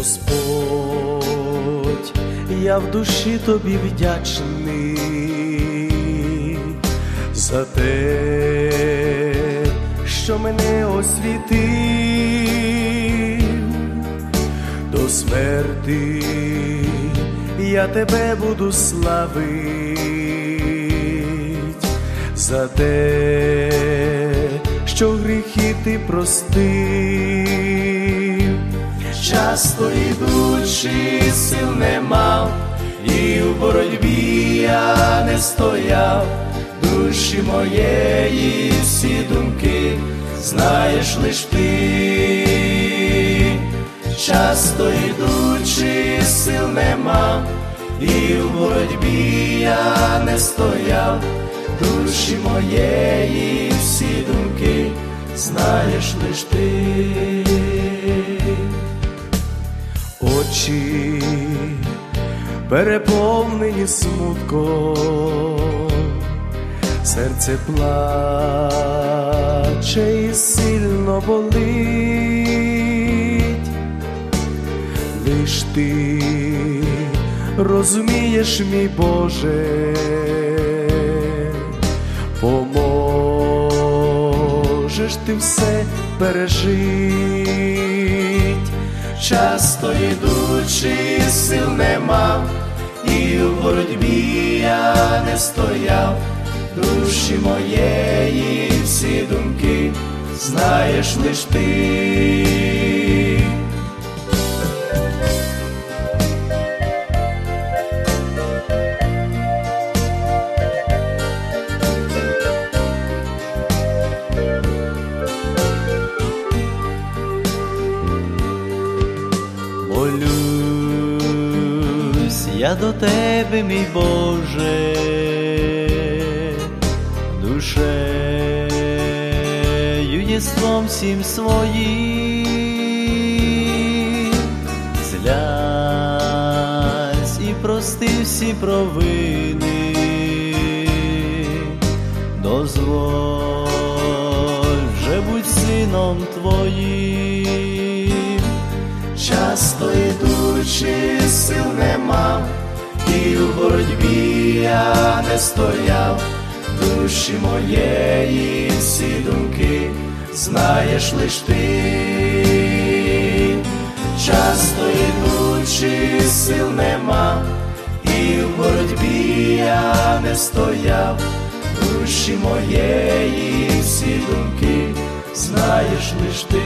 Господь, я в душі тобі вдячний за те, що мене освітив до смерти, я тебе буду славить за те, що гріхи ти простив. Часто ідучи, сил не мав, і в боротьбі я не стояв. Душі моєї всі думки знаєш лиш ти. Часто ідучи, сил не мав, і в боротьбі я не стояв. Душі моєї всі думки знаєш лиш ти. Очі переповнені смутком, серце плаче і сильно болить. Лиш ти розумієш, мій Боже, поможеш ти все пережить. Часто ідучи, сил не мав, і в боротьбі я не стояв. Душі моєї всі думки знаєш лиш ти. Молюсь я до тебе, мій Боже, душею, єством всім своїм. Злязь і прости всі провини, дозволь вже будь сином твоїм. Часто ідучи, сил не мав, і в боротьбі я не стояв. Душі моєї всі думки знаєш лиш ти. Часто ідучи, сил не мав, і в боротьбі я не стояв. Душі моєї всі думки знаєш лиш ти.